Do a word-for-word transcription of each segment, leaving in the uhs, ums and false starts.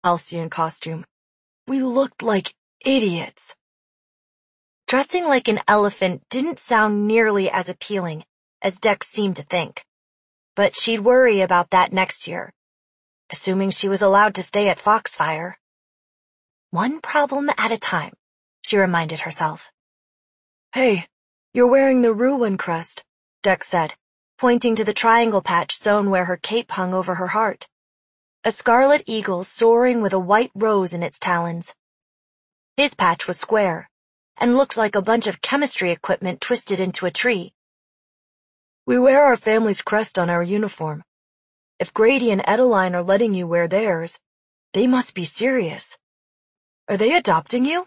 Halcyon costume. We looked like idiots. Dressing like an elephant didn't sound nearly as appealing as Dex seemed to think. But she'd worry about that next year, assuming she was allowed to stay at Foxfire. One problem at a time, she reminded herself. Hey, you're wearing the Ruin crest, Dex said, pointing to the triangle patch sewn where her cape hung over her heart. A scarlet eagle soaring with a white rose in its talons. His patch was square, and looked like a bunch of chemistry equipment twisted into a tree. We wear our family's crest on our uniform. If Grady and Edeline are letting you wear theirs, they must be serious. Are they adopting you?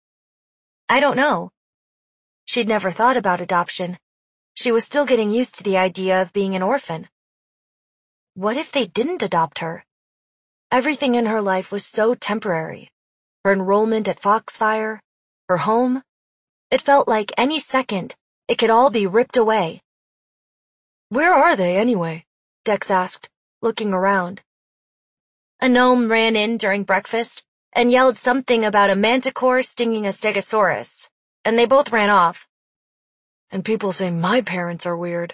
I don't know. She'd never thought about adoption. She was still getting used to the idea of being an orphan. What if they didn't adopt her? Everything in her life was so temporary. Her enrollment at Foxfire, her home. It felt like any second, it could all be ripped away. Where are they anyway? Dex asked, looking around. A gnome ran in during breakfast and yelled something about a manticore stinging a stegosaurus, and they both ran off. And people say my parents are weird.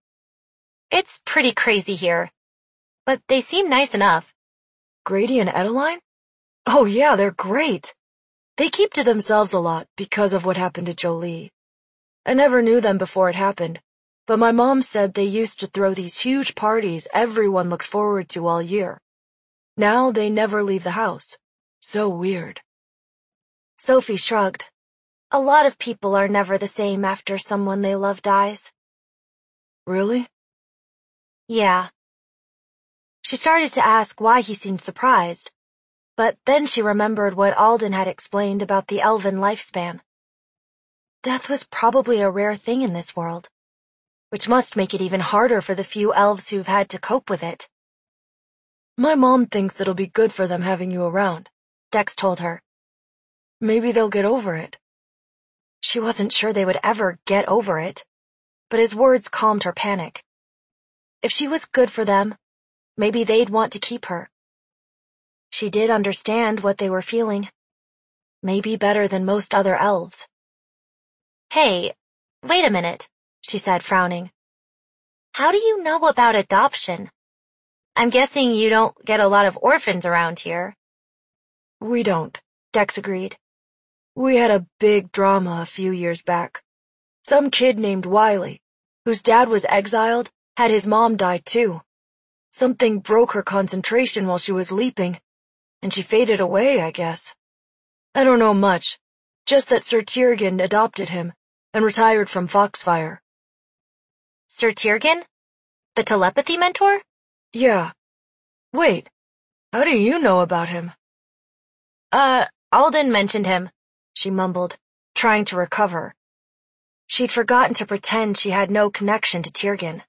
It's pretty crazy here, but they seem nice enough. Grady and Edeline? Oh yeah, they're great. They keep to themselves a lot because of what happened to Jolie. I never knew them before it happened, but my mom said they used to throw these huge parties everyone looked forward to all year. Now they never leave the house. So weird. Sophie shrugged. A lot of people are never the same after someone they love dies. Really? Yeah. She started to ask why he seemed surprised, but then she remembered what Alden had explained about the elven lifespan. Death was probably a rare thing in this world, which must make it even harder for the few elves who've had to cope with it. My mom thinks it'll be good for them having you around, Dex told her. Maybe they'll get over it. She wasn't sure they would ever get over it, but his words calmed her panic. If she was good for them, maybe they'd want to keep her. She did understand what they were feeling. Maybe better than most other elves. Hey, wait a minute, she said, frowning. How do you know about adoption? I'm guessing you don't get a lot of orphans around here. We don't, Dex agreed. We had a big drama a few years back. Some kid named Wiley, whose dad was exiled, had his mom die too. Something broke her concentration while she was leaping, and she faded away, I guess. I don't know much, just that Sir Tiergan adopted him and retired from Foxfire. Sir Tiergan? The telepathy mentor? Yeah. Wait, how do you know about him? Uh, Alden mentioned him, she mumbled, trying to recover. She'd forgotten to pretend she had no connection to Tiergan.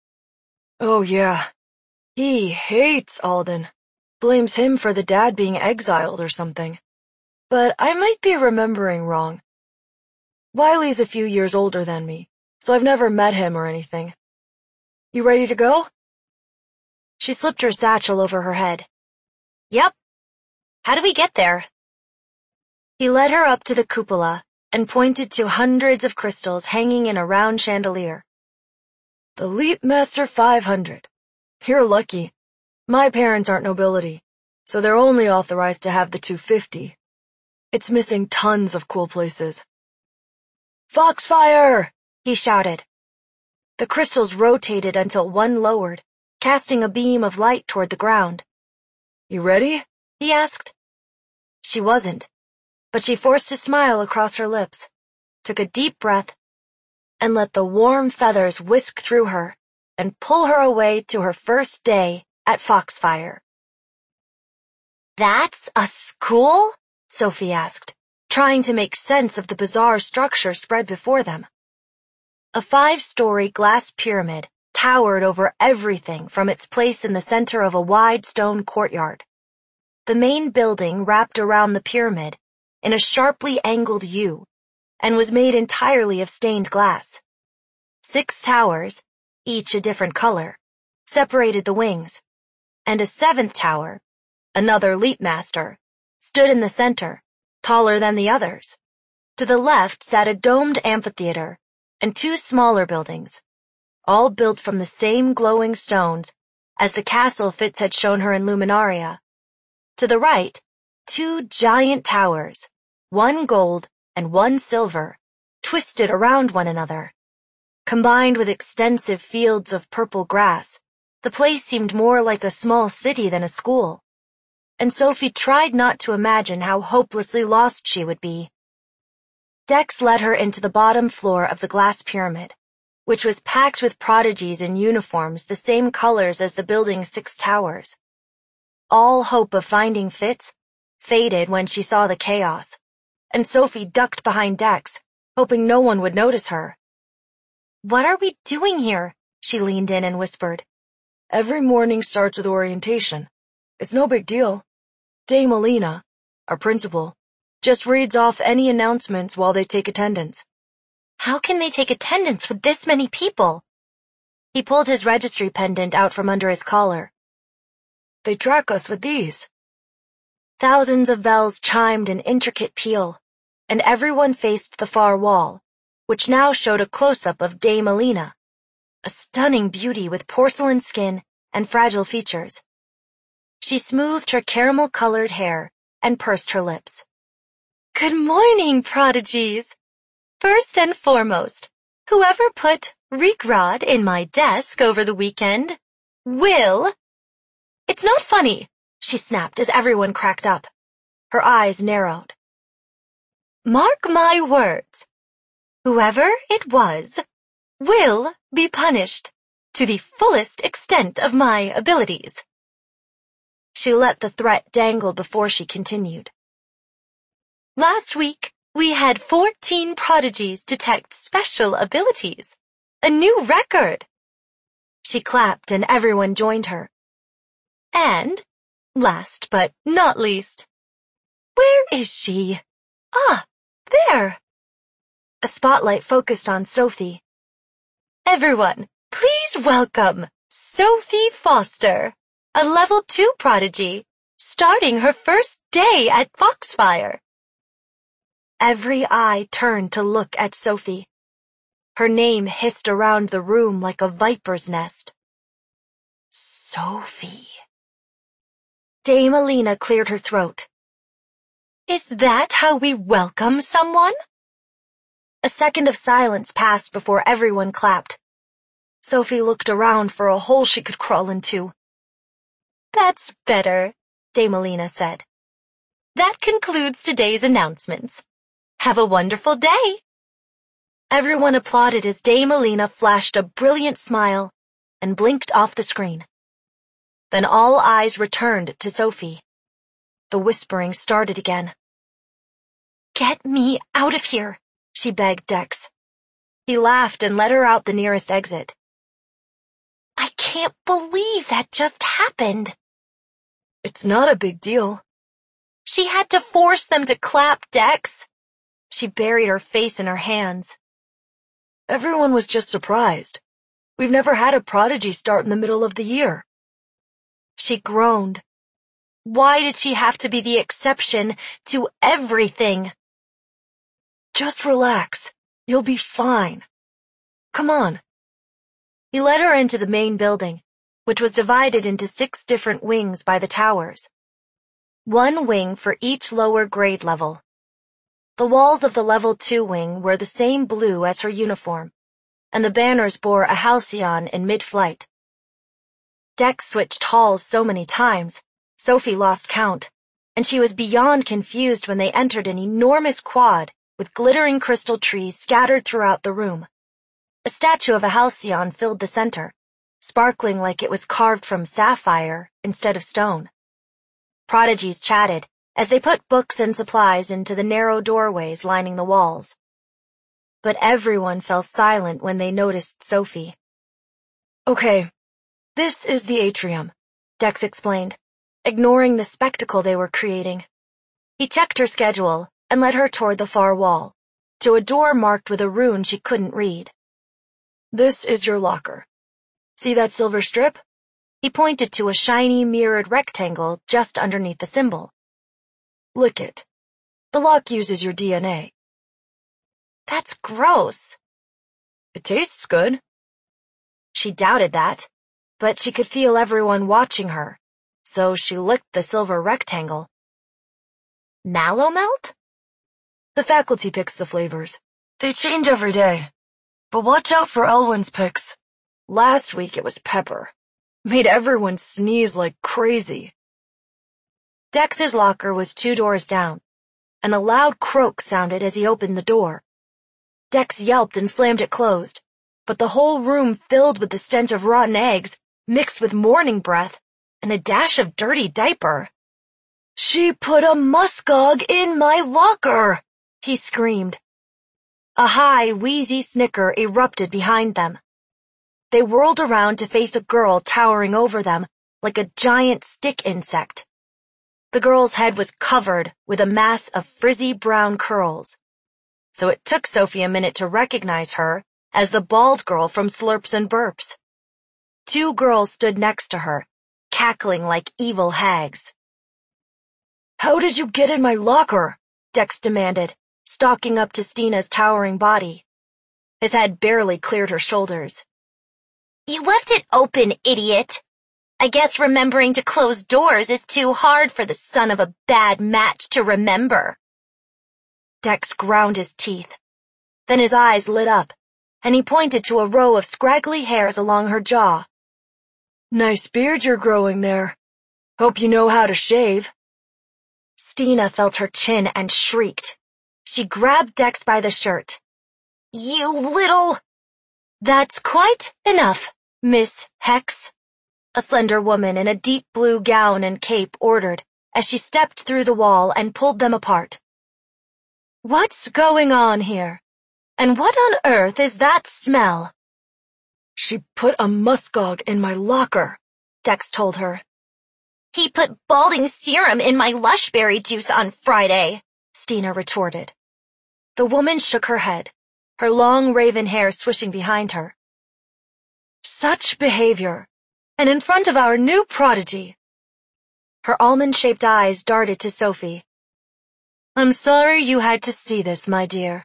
Oh yeah. He hates Alden. Blames him for the dad being exiled or something. But I might be remembering wrong. Wiley's a few years older than me, so I've never met him or anything. You ready to go? She slipped her satchel over her head. Yep. How do we get there? He led her up to the cupola and pointed to hundreds of crystals hanging in a round chandelier. The Leapmaster five hundred. You're lucky. My parents aren't nobility, so they're only authorized to have the two fifty. It's missing tons of cool places. Foxfire! He shouted. The crystals rotated until one lowered, casting a beam of light toward the ground. You ready? He asked. She wasn't, but she forced a smile across her lips, took a deep breath, and let the warm feathers whisk through her and pull her away to her first day at Foxfire. That's a school? Sophie asked, trying to make sense of the bizarre structure spread before them. A five-story glass pyramid towered over everything from its place in the center of a wide stone courtyard. The main building wrapped around the pyramid in a sharply angled U and was made entirely of stained glass. Six towers, each a different color, separated the wings, and a seventh tower, another leap master, stood in the center, taller than the others. To the left sat a domed amphitheater and two smaller buildings, all built from the same glowing stones as the castle Fitz had shown her in Luminaria. To the right, two giant towers, one gold and one silver, twisted around one another. Combined with extensive fields of purple grass, the place seemed more like a small city than a school, and Sophie tried not to imagine how hopelessly lost she would be. Dex led her into the bottom floor of the glass pyramid, which was packed with prodigies in uniforms the same colors as the building's six towers. All hope of finding Fitz faded when she saw the chaos, and Sophie ducked behind Dex, hoping no one would notice her. "What are we doing here?" she leaned in and whispered. "Every morning starts with orientation. It's no big deal. Dame Alina, our principal, just reads off any announcements while they take attendance." "How can they take attendance with this many people?" He pulled his registry pendant out from under his collar. "They track us with these." Thousands of bells chimed an intricate peal, and everyone faced the far wall, which now showed a close-up of Dame Alina, a stunning beauty with porcelain skin and fragile features. She smoothed her caramel-colored hair and pursed her lips. "Good morning, prodigies. First and foremost, whoever put Reekrod in my desk over the weekend will—" "It's not funny," she snapped as everyone cracked up. Her eyes narrowed. "Mark my words. Whoever it was will be punished to the fullest extent of my abilities." She let the threat dangle before she continued. "Last week, we had fourteen prodigies detect special abilities. A new record." She clapped and everyone joined her. "And, last but not least, where is she? Ah, there." A spotlight focused on Sophie. "Everyone, please welcome Sophie Foster, a level two prodigy, starting her first day at Foxfire." Every eye turned to look at Sophie. Her name hissed around the room like a viper's nest. Sophie. Dame Alina cleared her throat. "Is that how we welcome someone?" A second of silence passed before everyone clapped. Sophie looked around for a hole she could crawl into. "That's better," Dame Alina said. "That concludes today's announcements. Have a wonderful day." Everyone applauded as Dame Alina flashed a brilliant smile and blinked off the screen. Then all eyes returned to Sophie. The whispering started again. "Get me out of here," she begged Dex. He laughed and led her out the nearest exit. "I can't believe that just happened." "It's not a big deal." "She had to force them to clap, Dex." She buried her face in her hands. "Everyone was just surprised. We've never had a prodigy start in the middle of the year." She groaned. Why did she have to be the exception to everything? "Just relax. You'll be fine. Come on." He led her into the main building, which was divided into six different wings by the towers. One wing for each lower grade level. The walls of the level two wing were the same blue as her uniform, and the banners bore a halcyon in mid-flight. Dex switched halls so many times, Sophie lost count, and she was beyond confused when they entered an enormous quad with glittering crystal trees scattered throughout the room. A statue of a halcyon filled the center, sparkling like it was carved from sapphire instead of stone. Prodigies chatted as they put books and supplies into the narrow doorways lining the walls. But everyone fell silent when they noticed Sophie. "Okay, this is the atrium," Dex explained, ignoring the spectacle they were creating. He checked her schedule and led her toward the far wall, to a door marked with a rune she couldn't read. "This is your locker. See that silver strip? He pointed to a shiny mirrored rectangle just underneath the symbol. Lick it. The lock uses your D N A. That's gross. It tastes good. She doubted that, but she could feel everyone watching her, so she licked the silver rectangle. Mallow melt? The faculty picks the flavors. They change every day. But watch out for Elwyn's picks. Last week it was pepper. Made everyone sneeze like crazy. Dex's locker was two doors down, and a loud croak sounded as he opened the door. Dex yelped and slammed it closed, but the whole room filled with the stench of rotten eggs, mixed with morning breath, and a dash of dirty diaper. She put a muskog in my locker, he screamed. A high, wheezy snicker erupted behind them. They whirled around to face a girl towering over them like a giant stick insect. The girl's head was covered with a mass of frizzy brown curls, so it took Sophie a minute to recognize her as the bald girl from Slurps and Burps. Two girls stood next to her, cackling like evil hags. How did you get in my locker? Dex demanded, stalking up to Stina's towering body. His head barely cleared her shoulders. You left it open, idiot. I guess remembering to close doors is too hard for the son of a bad match to remember. Dex ground his teeth. Then his eyes lit up, and he pointed to a row of scraggly hairs along her jaw. Nice beard you're growing there. Hope you know how to shave. Stina felt her chin and shrieked. She grabbed Dex by the shirt. You little... That's quite enough, Miss Hex, a slender woman in a deep blue gown and cape ordered as she stepped through the wall and pulled them apart. What's going on here? And what on earth is that smell? She put a muskog in my locker, Dex told her. He put balding serum in my lushberry juice on Friday, Stina retorted. The woman shook her head, her long raven hair swishing behind her. Such behavior, and in front of our new prodigy. Her almond-shaped eyes darted to Sophie. I'm sorry you had to see this, my dear.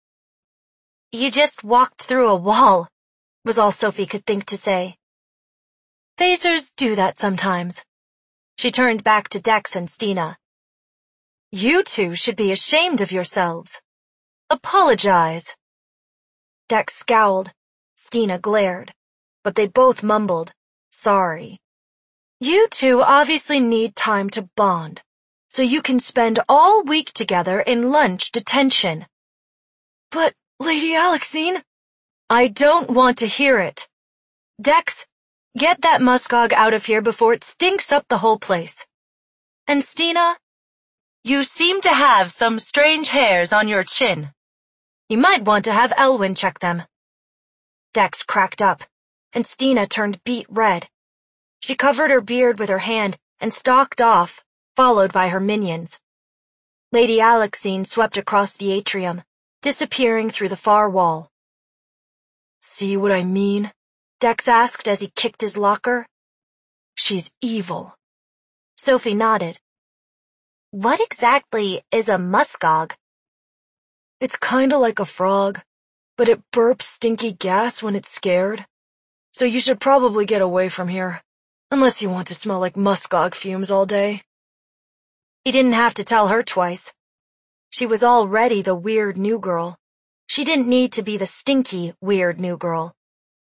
You just walked through a wall, was all Sophie could think to say. Phasers do that sometimes. She turned back to Dex and Stina. You two should be ashamed of yourselves. Apologize. Dex scowled. Stina glared. But they both mumbled, sorry. You two obviously need time to bond, so you can spend all week together in lunch detention. But, Lady Alexine, I don't want to hear it. Dex, get that muskog out of here before it stinks up the whole place. And Stina, you seem to have some strange hairs on your chin. You might want to have Elwyn check them. Dex cracked up, and Stina turned beet red. She covered her beard with her hand and stalked off, followed by her minions. Lady Alexine swept across the atrium, disappearing through the far wall. See what I mean? Dex asked as he kicked his locker. She's evil. Sophie nodded. What exactly is a muskog? It's kinda like a frog, but it burps stinky gas when it's scared. So you should probably get away from here, unless you want to smell like muskog fumes all day. He didn't have to tell her twice. She was already the weird new girl. She didn't need to be the stinky, weird new girl.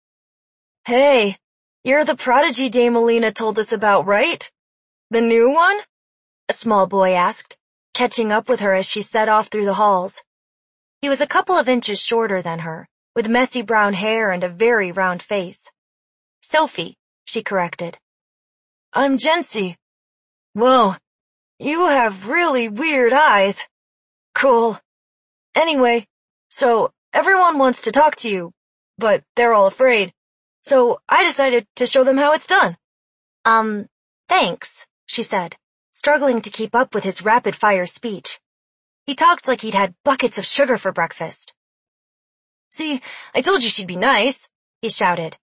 Hey, you're the prodigy Dame Alina told us about, right? The new one? A small boy asked, catching up with her as she set off through the halls. He was a couple of inches shorter than her, with messy brown hair and a very round face. Sophie, she corrected. I'm Jency. Whoa, you have really weird eyes. Cool. Anyway, so everyone wants to talk to you, but they're all afraid. So I decided to show them how it's done. Um, thanks, she said, struggling to keep up with his rapid-fire speech. He talked like he'd had buckets of sugar for breakfast. See, I told you she'd be nice, he shouted.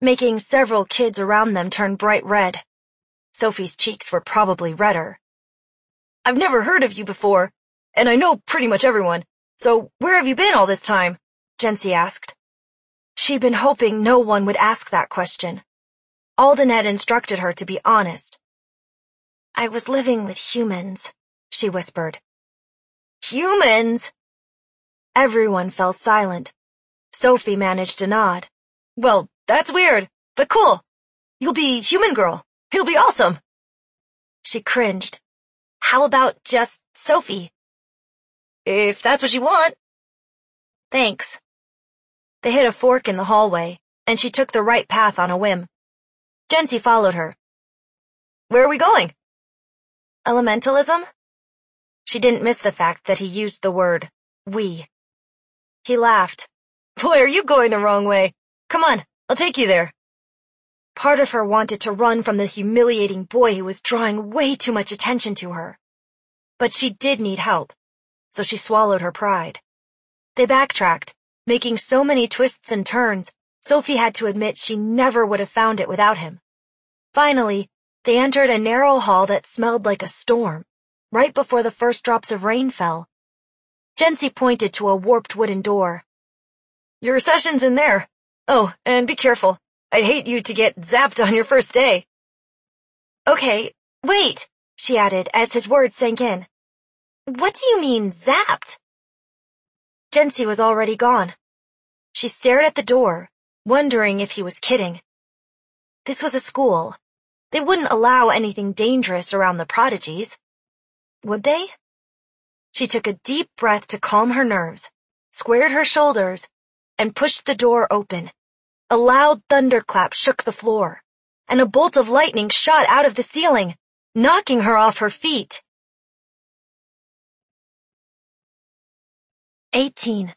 making several kids around them turn bright red. Sophie's cheeks were probably redder. "I've never heard of you before, and I know pretty much everyone, so where have you been all this time?" Jency asked. She'd been hoping no one would ask that question. Alden had instructed her to be honest. "I was living with humans," she whispered. "Humans?" Everyone fell silent. Sophie managed to nod. "Well, that's weird, but cool. You'll be Human Girl. It'll be awesome." She cringed. "How about just Sophie?" "If that's what you want." "Thanks." They hit a fork in the hallway, and she took the right path on a whim. Jency followed her. "Where are we going?" "Elementalism?" She didn't miss the fact that he used the word we. He laughed. "Boy, are you going the wrong way. Come on, I'll take you there." Part of her wanted to run from the humiliating boy who was drawing way too much attention to her. But she did need help, so she swallowed her pride. They backtracked, making so many twists and turns, Sophie had to admit she never would have found it without him. Finally, they entered a narrow hall that smelled like a storm, right before the first drops of rain fell. Jency pointed to a warped wooden door. "Your session's in there. Oh, and be careful. I'd hate you to get zapped on your first day." "Okay, wait," she added as his words sank in. "What do you mean, zapped?" Jency was already gone. She stared at the door, wondering if he was kidding. This was a school. They wouldn't allow anything dangerous around the prodigies. Would they? She took a deep breath to calm her nerves, squared her shoulders, and pushed the door open. A loud thunderclap shook the floor, and a bolt of lightning shot out of the ceiling, knocking her off her feet. eighteen.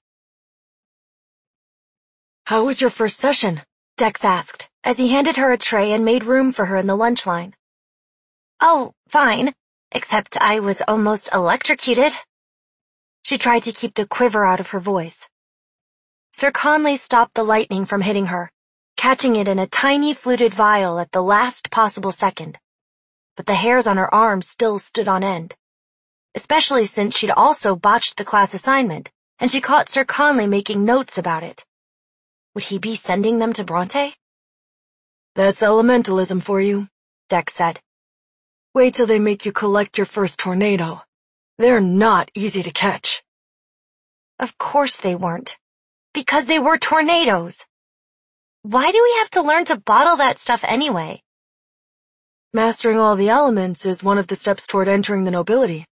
"How was your first session?" Dex asked, as he handed her a tray and made room for her in the lunch line. "Oh, fine, except I was almost electrocuted." She tried to keep the quiver out of her voice. Sir Conley stopped the lightning from hitting her, catching it in a tiny fluted vial at the last possible second. But the hairs on her arms still stood on end, especially since she'd also botched the class assignment, and she caught Sir Conley making notes about it. Would he be sending them to Bronte? "That's elementalism for you," Dex said. "Wait till they make you collect your first tornado. They're not easy to catch." Of course they weren't, because they were tornadoes. Why do we have to learn to bottle that stuff anyway? Mastering all the elements is one of the steps toward entering the nobility.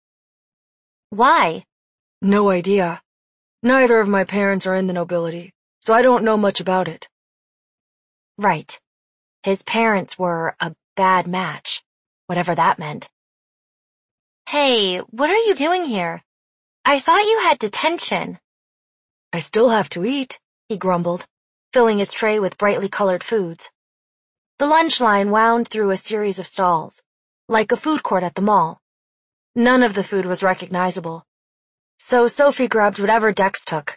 Why? No idea. Neither of my parents are in the nobility, so I don't know much about it. Right. His parents were a bad match, whatever that meant. "Hey, what are you doing here? I thought you had detention." "I still have to eat," he grumbled, filling his tray with brightly colored foods. The lunch line wound through a series of stalls, like a food court at the mall. None of the food was recognizable, so Sophie grabbed whatever Dex took.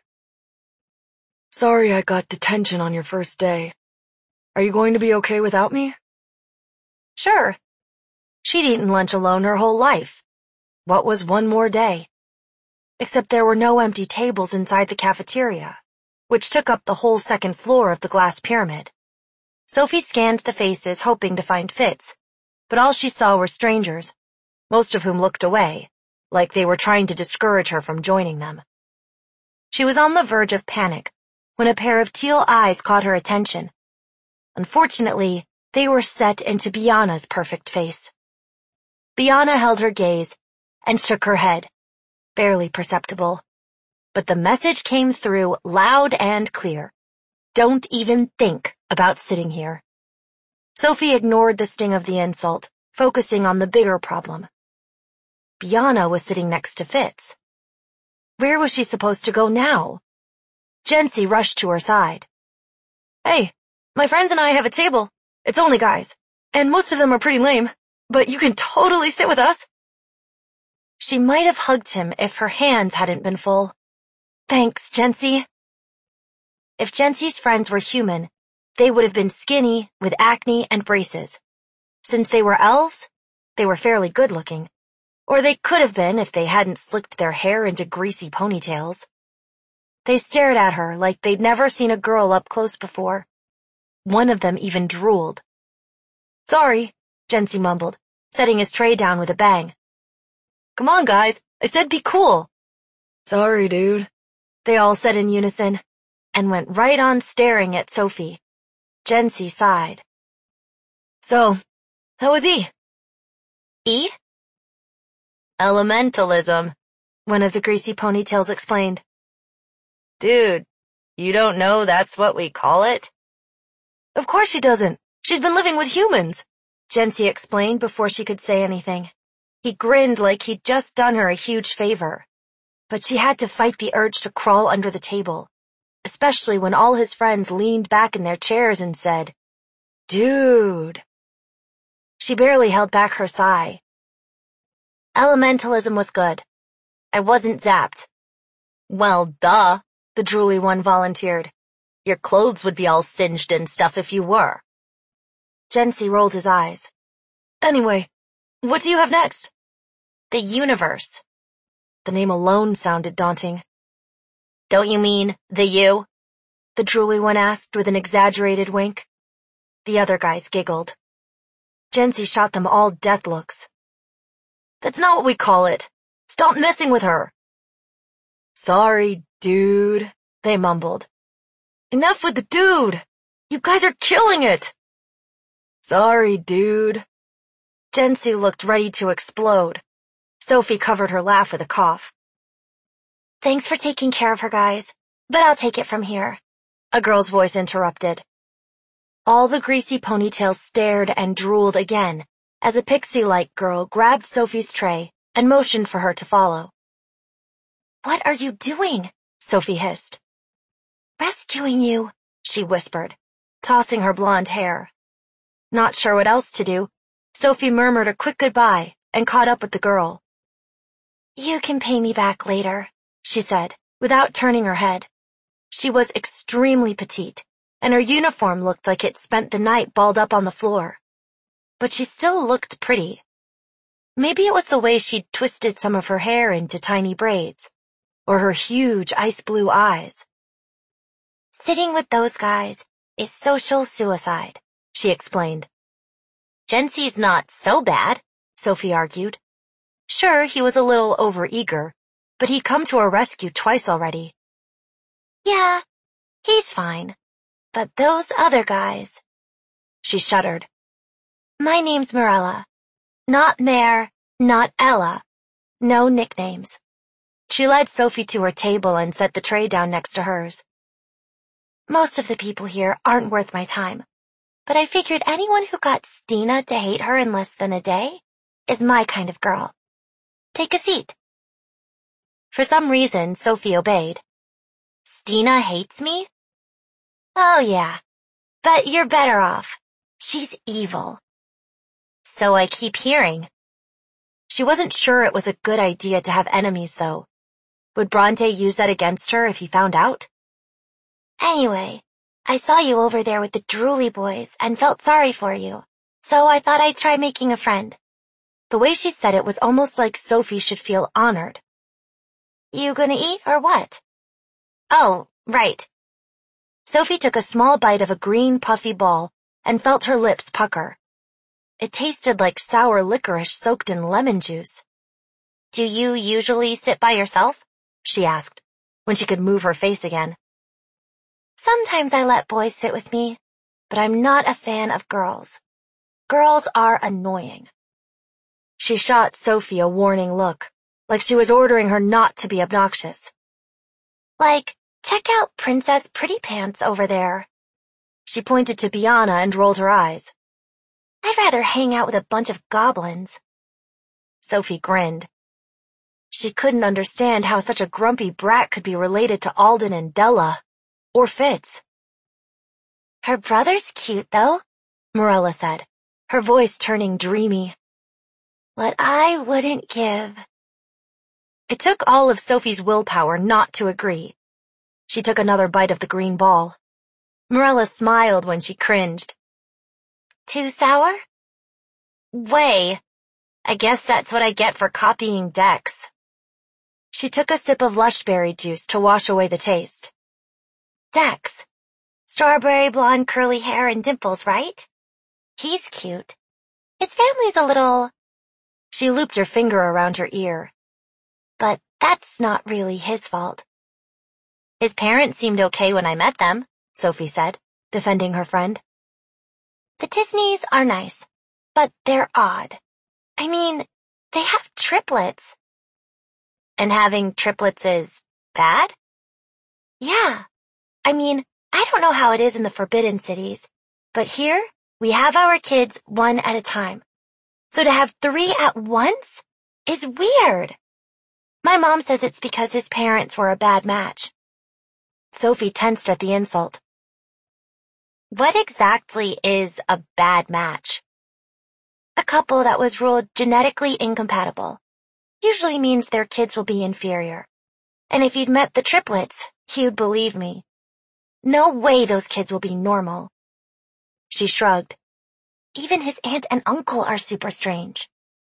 "Sorry I got detention on your first day. Are you going to be okay without me?" Sure. She'd eaten lunch alone her whole life. What was one more day? Except there were no empty tables inside the cafeteria, which took up the whole second floor of the glass pyramid. Sophie scanned the faces, hoping to find Fitz, but all she saw were strangers, most of whom looked away, like they were trying to discourage her from joining them. She was on the verge of panic when a pair of teal eyes caught her attention. Unfortunately, they were set into Biana's perfect face. Biana held her gaze and shook her head, barely perceptible. But the message came through loud and clear. Don't even think about sitting here. Sophie ignored the sting of the insult, focusing on the bigger problem. Biana was sitting next to Fitz. Where was she supposed to go now? Jency rushed to her side. "Hey, my friends and I have a table. It's only guys, and most of them are pretty lame, but you can totally sit with us." She might have hugged him if her hands hadn't been full. "Thanks, Jency." If Jency's friends were human, they would have been skinny, with acne and braces. Since they were elves, they were fairly good-looking. Or they could have been if they hadn't slicked their hair into greasy ponytails. They stared at her like they'd never seen a girl up close before. One of them even drooled. "Sorry," Jensy mumbled, setting his tray down with a bang. "Come on, guys, I said be cool." "Sorry, dude," they all said in unison, and went right on staring at Sophie. Jensy sighed. "So, how was E?" "E?" "Elementalism," one of the greasy ponytails explained. "Dude, you don't know that's what we call it?" "Of course she doesn't. She's been living with humans," Jensy explained before she could say anything. He grinned like he'd just done her a huge favor. But she had to fight the urge to crawl under the table, especially when all his friends leaned back in their chairs and said, "Dude." She barely held back her sigh. "Elementalism was good. I wasn't zapped." "Well, duh," the drooly one volunteered. "Your clothes would be all singed and stuff if you were." Jensy rolled his eyes. "Anyway, what do you have next?" "The universe." The name alone sounded daunting. "Don't you mean the you?" the drooly one asked with an exaggerated wink. The other guys giggled. Jensy shot them all death looks. "That's not what we call it. Stop messing with her." "Sorry, dude," they mumbled. "Enough with the dude! You guys are killing it!" "Sorry, dude." Jensy looked ready to explode. Sophie covered her laugh with a cough. "Thanks for taking care of her, guys, but I'll take it from here," a girl's voice interrupted. All the greasy ponytails stared and drooled again as a pixie-like girl grabbed Sophie's tray and motioned for her to follow. "What are you doing?" Sophie hissed. "Rescuing you," she whispered, tossing her blonde hair. Not sure what else to do, Sophie murmured a quick goodbye and caught up with the girl. "You can pay me back later," she said, without turning her head. She was extremely petite, and her uniform looked like it spent the night balled up on the floor. But she still looked pretty. Maybe it was the way she'd twisted some of her hair into tiny braids, or her huge ice blue eyes. "Sitting with those guys is social suicide," she explained. "Jensy's not so bad," Sophie argued. Sure, he was a little overeager, but he'd come to her rescue twice already. "Yeah, he's fine. But those other guys..." She shuddered. "My name's Morella. Not Mare, not Ella. No nicknames." She led Sophie to her table and set the tray down next to hers. "Most of the people here aren't worth my time, but I figured anyone who got Stina to hate her in less than a day is my kind of girl. Take a seat." For some reason, Sophie obeyed. "Stina hates me?" "Oh yeah, but you're better off. She's evil." "So I keep hearing." She wasn't sure it was a good idea to have enemies, though. Would Bronte use that against her if he found out? "Anyway, I saw you over there with the drooly boys and felt sorry for you, so I thought I'd try making a friend." The way she said it was almost like Sophie should feel honored. "You gonna eat or what?" "Oh, right." Sophie took a small bite of a green puffy ball and felt her lips pucker. It tasted like sour licorice soaked in lemon juice. "Do you usually sit by yourself?" she asked, when she could move her face again. "Sometimes I let boys sit with me, but I'm not a fan of girls. Girls are annoying." She shot Sophie a warning look, like she was ordering her not to be obnoxious. "Like, check out Princess Pretty Pants over there." She pointed to Biana and rolled her eyes. "I'd rather hang out with a bunch of goblins." Sophie grinned. She couldn't understand how such a grumpy brat could be related to Alden and Della, or Fitz. "Her brother's cute, though," Morella said, her voice turning dreamy. "What I wouldn't give." It took all of Sophie's willpower not to agree. She took another bite of the green ball. Marilla smiled when she cringed. Too sour? Way. I guess that's what I get for copying Dex. She took a sip of lushberry juice to wash away the taste. Dex. Strawberry blonde curly hair and dimples, right? He's cute. His family's a little... She looped her finger around her ear. But that's not really his fault. His parents seemed okay when I met them, Sophie said, defending her friend. The Disneys are nice, but they're odd. I mean, they have triplets. And having triplets is bad? Yeah. I mean, I don't know how it is in the Forbidden Cities, but here we have our kids one at a time. So to have three at once is weird. My mom says it's because his parents were a bad match. Sophie tensed at the insult. What exactly is a bad match? A couple that was ruled genetically incompatible. Usually means their kids will be inferior. And if you'd met the triplets, you'd believe me. No way those kids will be normal. She shrugged. Even his aunt and uncle are super strange.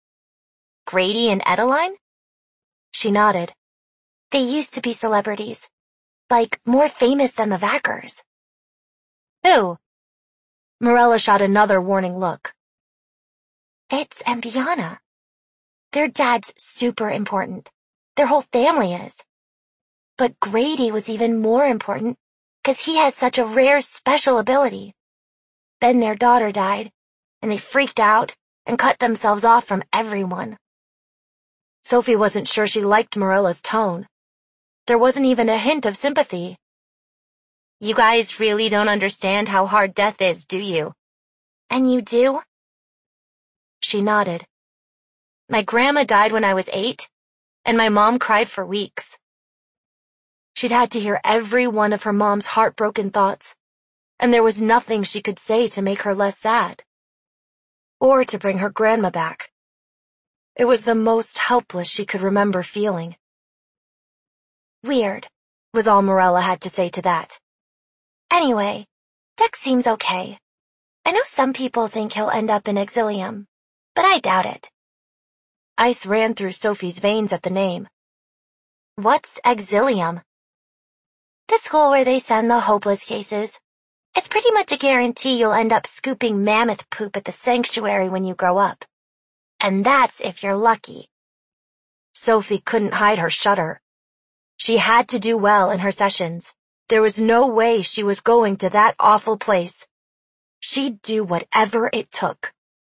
Grady and Edeline? She nodded. They used to be celebrities. Like, more famous than the Vackers. Who? Marilla shot another warning look. Fitz and Biana. Their dad's super important. Their whole family is. But Grady was even more important because he has such a rare special ability. Then their daughter died, and they freaked out and cut themselves off from everyone. Sophie wasn't sure she liked Marilla's tone. There wasn't even a hint of sympathy. You guys really don't understand how hard death is, do you? And you do? She nodded. My grandma died when I was eight, and my mom cried for weeks. She'd had to hear every one of her mom's heartbroken thoughts, and there was nothing she could say to make her less sad. Or to bring her grandma back. It was the most helpless she could remember feeling. Weird, was all Marilla had to say to that. Anyway, Dex seems okay. I know some people think he'll end up in Exilium, but I doubt it. Ice ran through Sophie's veins at the name. What's Exilium? The school where they send the hopeless cases. It's pretty much a guarantee you'll end up scooping mammoth poop at the sanctuary when you grow up. And that's if you're lucky. Sophie couldn't hide her shudder. She had to do well in her sessions. There was no way she was going to that awful place. She'd do whatever it took.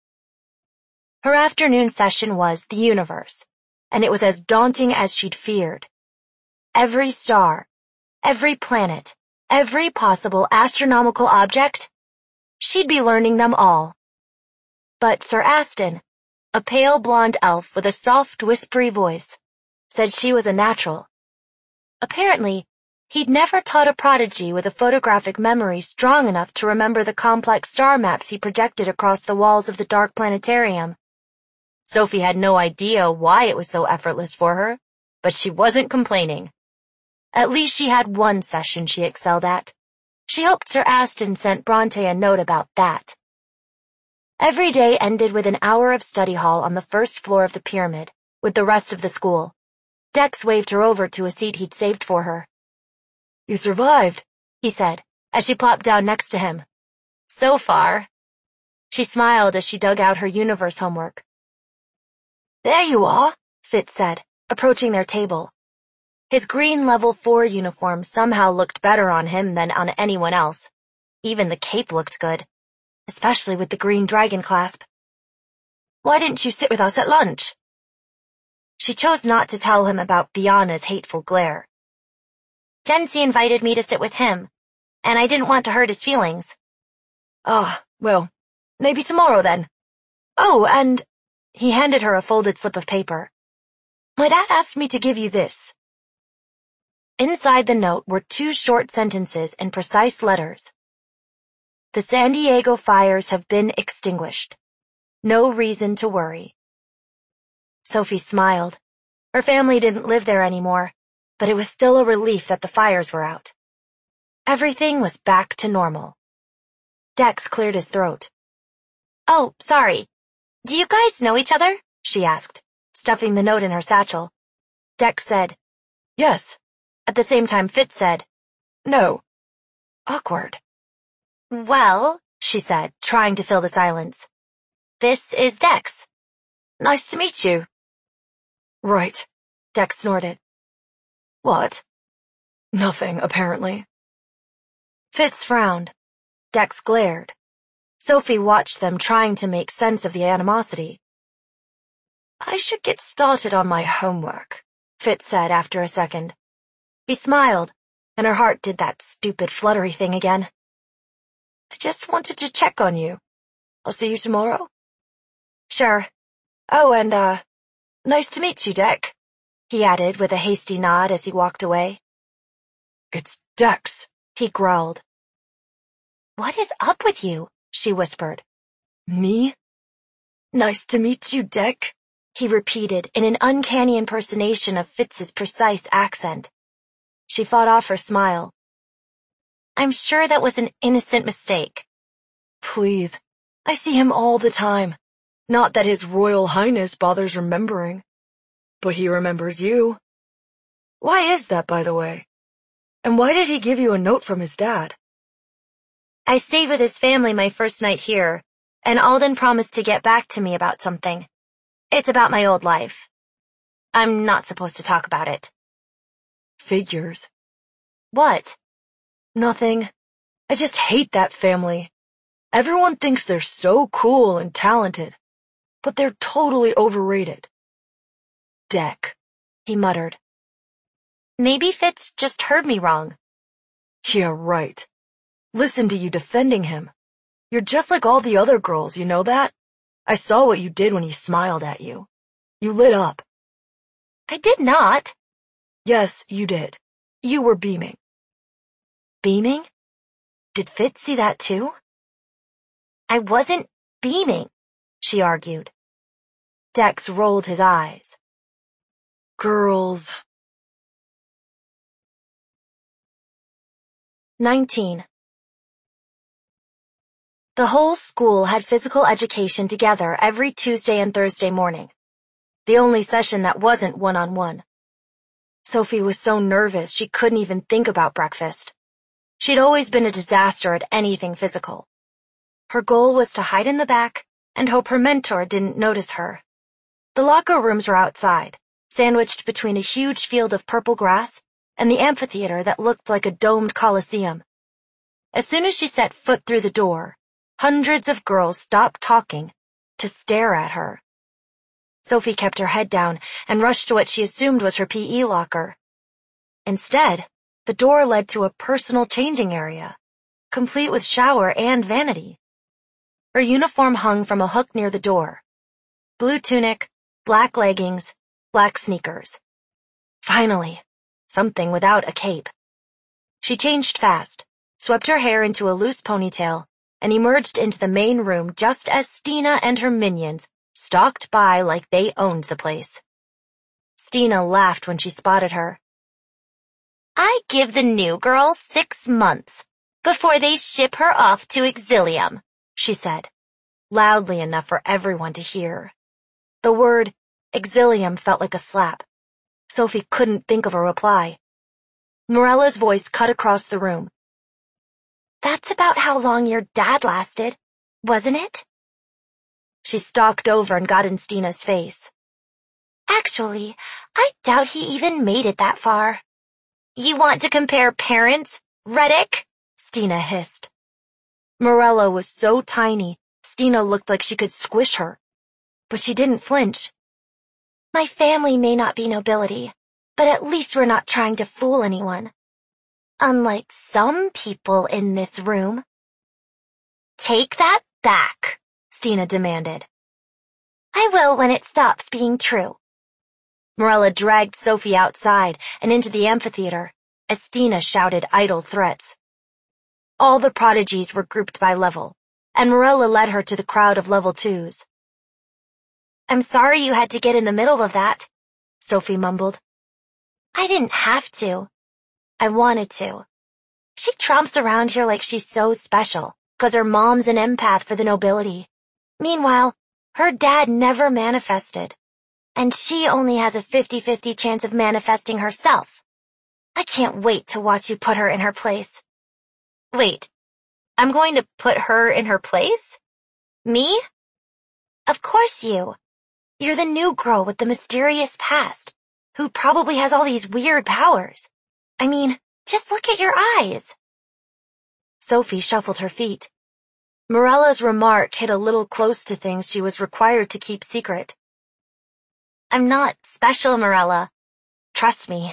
Her afternoon session was the universe, and it was as daunting as she'd feared. Every star, every planet, every possible astronomical object, she'd be learning them all. But Sir Aston, a pale blonde elf with a soft, whispery voice, said she was a natural. Apparently, he'd never taught a prodigy with a photographic memory strong enough to remember the complex star maps he projected across the walls of the dark planetarium. Sophie had no idea why it was so effortless for her, but she wasn't complaining. At least she had one session she excelled at. She hoped Sir Aston sent Bronte a note about that. Every day ended with an hour of study hall on the first floor of the pyramid, with the rest of the school. Dex waved her over to a seat he'd saved for her. You survived, he said, as she plopped down next to him. So far. She smiled as she dug out her universe homework. There you are, Fitz said, approaching their table. His green level four uniform somehow looked better on him than on anyone else. Even the cape looked good, especially with the green dragon clasp. Why didn't you sit with us at lunch? She chose not to tell him about Biana's hateful glare. Jency invited me to sit with him, and I didn't want to hurt his feelings. Ah, well, maybe tomorrow then. Oh, and... He handed her a folded slip of paper. My dad asked me to give you this. Inside the note were two short sentences in precise letters. The San Diego fires have been extinguished. No reason to worry. Sophie smiled. Her family didn't live there anymore, but it was still a relief that the fires were out. Everything was back to normal. Dex cleared his throat. "Oh, sorry. Do you guys know each other?" she asked, stuffing the note in her satchel. Dex said, "Yes." At the same time, Fitz said, "No." Awkward. "Well," she said, trying to fill the silence, "this is Dex." "Nice to meet you." "Right," Dex snorted. "What?" "Nothing, apparently." Fitz frowned. Dex glared. Sophie watched them, trying to make sense of the animosity. "I should get started on my homework," Fitz said after a second. He smiled, and her heart did that stupid fluttery thing again. "I just wanted to check on you. I'll see you tomorrow?" "Sure. Oh, and, uh, nice to meet you, Dex," he added with a hasty nod as he walked away. "It's Dex," he growled. "What is up with you?" she whispered. "Me? Nice to meet you, Dex," he repeated in an uncanny impersonation of Fitz's precise accent. She fought off her smile. "I'm sure that was an innocent mistake." "Please, I see him all the time. Not that His Royal Highness bothers remembering. But he remembers you. Why is that, by the way? And why did he give you a note from his dad?" "I stayed with his family my first night here, and Alden promised to get back to me about something. It's about my old life. I'm not supposed to talk about it." "Figures." "What?" "Nothing. I just hate that family. Everyone thinks they're so cool and talented, but they're totally overrated." "Dex," he muttered. "Maybe Fitz just heard me wrong." "Yeah, right. Listen to you defending him. You're just like all the other girls, you know that? I saw what you did when he smiled at you. You lit up." "I did not." "Yes, you did. You were beaming." "Beaming? Did Fitz see that too?" "I wasn't beaming," she argued. Dex rolled his eyes. "Girls." Nineteen. The whole school had physical education together every Tuesday and Thursday morning. The only session that wasn't one-on-one. Sophie was so nervous she couldn't even think about breakfast. She'd always been a disaster at anything physical. Her goal was to hide in the back and hope her mentor didn't notice her. The locker rooms were outside, sandwiched between a huge field of purple grass and the amphitheater that looked like a domed coliseum. As soon as she set foot through the door, hundreds of girls stopped talking to stare at her. Sophie kept her head down and rushed to what she assumed was her P E locker. Instead, the door led to a personal changing area, complete with shower and vanity. Her uniform hung from a hook near the door. Blue tunic, black leggings, black sneakers. Finally, something without a cape. She changed fast, swept her hair into a loose ponytail, and emerged into the main room just as Stina and her minions stalked by like they owned the place. Stina laughed when she spotted her. "I give the new girl six months before they ship her off to Exilium," she said, loudly enough for everyone to hear. The word Exilium felt like a slap. Sophie couldn't think of a reply. Morella's voice cut across the room. "That's about how long your dad lasted, wasn't it?" She stalked over and got in Stina's face. "Actually, I doubt he even made it that far." "You want to compare parents, Reddick?" Stina hissed. Morella was so tiny, Stina looked like she could squish her. But she didn't flinch. "My family may not be nobility, but at least we're not trying to fool anyone. Unlike some people in this room." "Take that back," Stina demanded. "I will when it stops being true." Morella dragged Sophie outside and into the amphitheater as Stina shouted idle threats. All the prodigies were grouped by level, and Morella led her to the crowd of level twos. "I'm sorry you had to get in the middle of that," Sophie mumbled. "I didn't have to. I wanted to." She tromps around here like she's so special, 'cause her mom's an empath for the nobility. Meanwhile, her dad never manifested, and she only has a fifty-fifty chance of manifesting herself. I can't wait to watch you put her in her place. Wait, I'm going to put her in her place? Me? Of course you. You're the new girl with the mysterious past, who probably has all these weird powers. I mean, just look at your eyes. Sophie shuffled her feet. Morella's remark hit a little close to things she was required to keep secret. I'm not special, Morella. Trust me.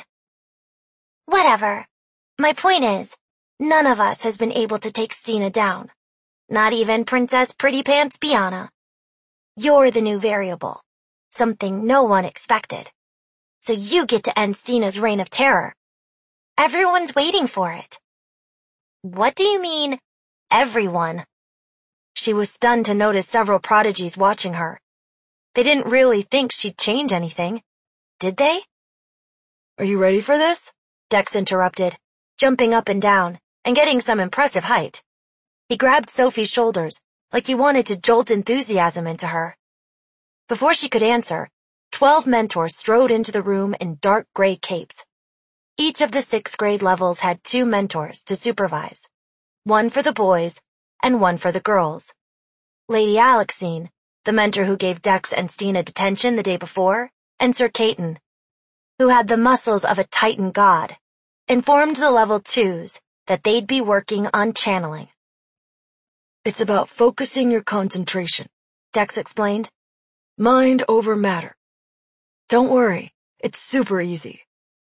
Whatever. My point is, none of us has been able to take Stina down. Not even Princess Pretty Pants Biana. You're the new variable. Something no one expected. So you get to end Stina's reign of terror. Everyone's waiting for it. What do you mean, everyone? She was stunned to notice several prodigies watching her. They didn't really think she'd change anything, did they? Are you ready for this? Dex interrupted, jumping up and down and getting some impressive height. He grabbed Sophie's shoulders like he wanted to jolt enthusiasm into her. Before she could answer, twelve mentors strode into the room in dark gray capes. Each of the sixth grade levels had two mentors to supervise, one for the boys and one for the girls. Lady Alexine, the mentor who gave Dex and Stina detention the day before, and Sir Caton, who had the muscles of a Titan god, informed the level twos that they'd be working on channeling. It's about focusing your concentration, Dex explained. Mind over matter. Don't worry, it's super easy.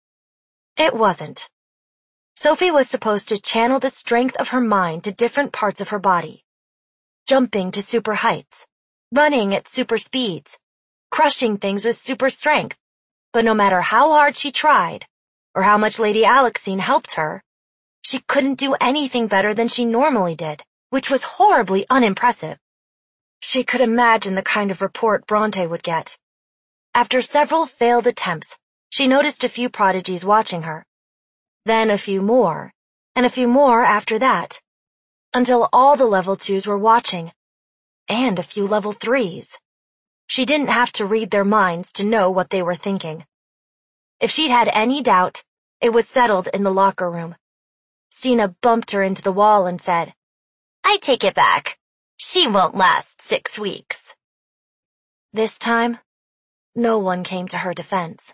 It wasn't. Sophie was supposed to channel the strength of her mind to different parts of her body. Jumping to super heights, running at super speeds, crushing things with super strength. But no matter how hard she tried, or how much Lady Alexine helped her, she couldn't do anything better than she normally did, which was horribly unimpressive. She could imagine the kind of report Bronte would get. After several failed attempts, she noticed a few prodigies watching her. Then a few more, and a few more after that, until all the level twos were watching, and a few level threes. She didn't have to read their minds to know what they were thinking. If she'd had any doubt, it was settled in the locker room. Stina bumped her into the wall and said, I take it back. She won't last six weeks. This time, no one came to her defense.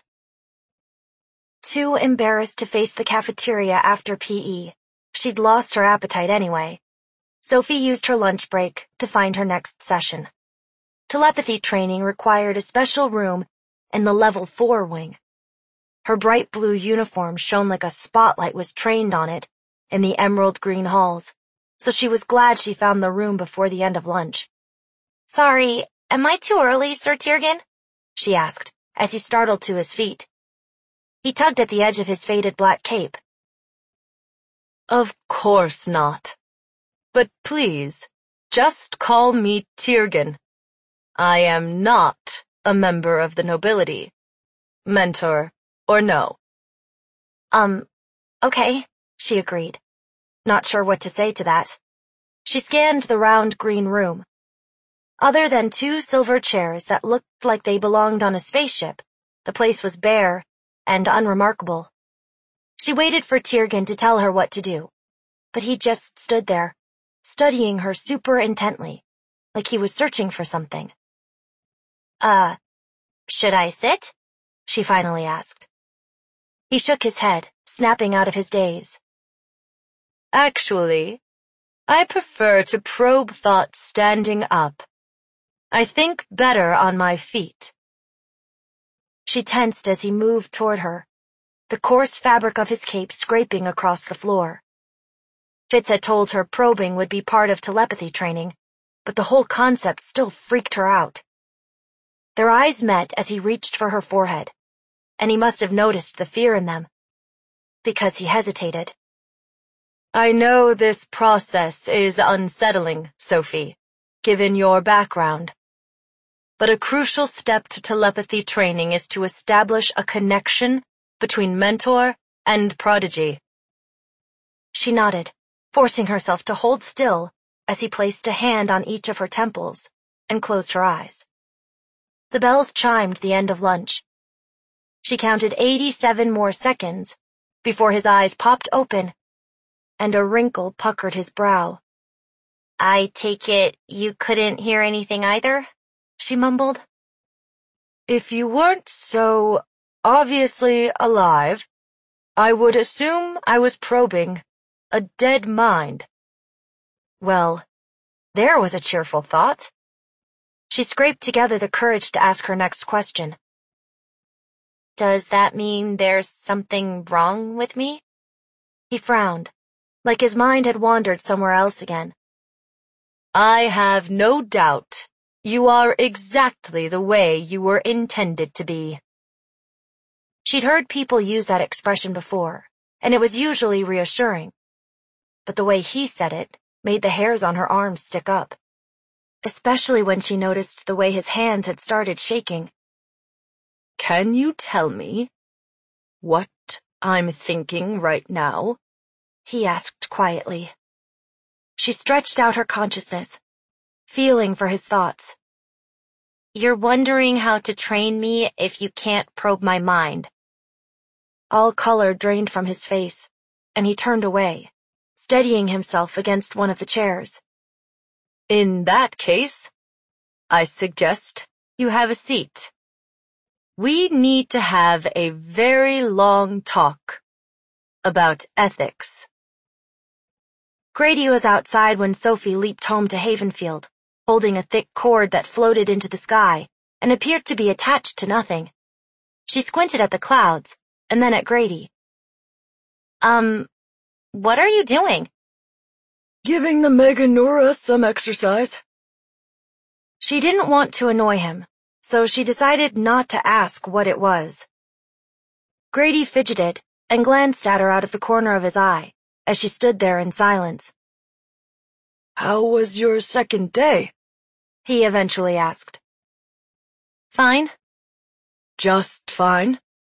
Too embarrassed to face the cafeteria after P E, she'd lost her appetite anyway. Sophie used her lunch break to find her next session. Telepathy training required a special room in the level four wing. Her bright blue uniform shone like a spotlight was trained on it in the emerald green halls, so she was glad she found the room before the end of lunch. Sorry, am I too early, Sir Tiergan? She asked, as he startled to his feet. He tugged at the edge of his faded black cape. Of course not. But please, just call me Tiergan. I am not a member of the nobility. Mentor or no. Um, okay, she agreed, not sure what to say to that. She scanned the round green room. Other than two silver chairs that looked like they belonged on a spaceship, the place was bare and unremarkable. She waited for Tiergan to tell her what to do, but he just stood there, studying her super intently, like he was searching for something. Uh, should I sit? She finally asked. He shook his head, snapping out of his daze. Actually, I prefer to probe thoughts standing up. I think better on my feet. She tensed as he moved toward her, the coarse fabric of his cape scraping across the floor. Fitz had told her probing would be part of telepathy training, but the whole concept still freaked her out. Their eyes met as he reached for her forehead, and he must have noticed the fear in them, because he hesitated. I know this process is unsettling, Sophie, given your background. But a crucial step to telepathy training is to establish a connection between mentor and prodigy. She nodded, forcing herself to hold still as he placed a hand on each of her temples and closed her eyes. The bells chimed the end of lunch. She counted eighty-seven more seconds before his eyes popped open and a wrinkle puckered his brow. "I take it you couldn't hear anything either?" she mumbled. "If you weren't so obviously alive, I would assume I was probing a dead mind." Well, there was a cheerful thought. She scraped together the courage to ask her next question. "Does that mean there's something wrong with me?" He frowned, like his mind had wandered somewhere else again. "I have no doubt you are exactly the way you were intended to be." She'd heard people use that expression before, and it was usually reassuring. But the way he said it made the hairs on her arms stick up, especially when she noticed the way his hands had started shaking. "Can you tell me what I'm thinking right now?" he asked quietly. She stretched out her consciousness, feeling for his thoughts. "You're wondering how to train me if you can't probe my mind." All color drained from his face, and he turned away, steadying himself against one of the chairs. "In that case, I suggest you have a seat. We need to have a very long talk about ethics." Grady was outside when Sophie leaped home to Havenfield, holding a thick cord that floated into the sky and appeared to be attached to nothing. She squinted at the clouds and then at Grady. Um, what are you doing?" "Giving the Meganura some exercise." She didn't want to annoy him, so she decided not to ask what it was. Grady fidgeted and glanced at her out of the corner of his eye as she stood there in silence. "How was your second day?" he eventually asked. "Fine." "Just fine?"